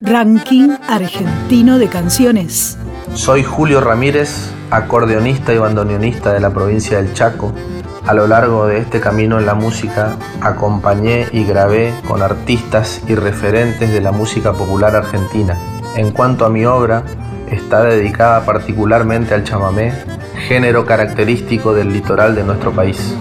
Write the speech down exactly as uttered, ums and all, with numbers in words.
Ranking argentino de canciones. Soy Julio Ramírez, acordeonista y bandoneonista de la provincia del Chaco. A lo largo de este camino en la música, acompañé y grabé con artistas y referentes de la música popular argentina. En cuanto a mi obra, está dedicada particularmente al chamamé, género característico del litoral de nuestro país.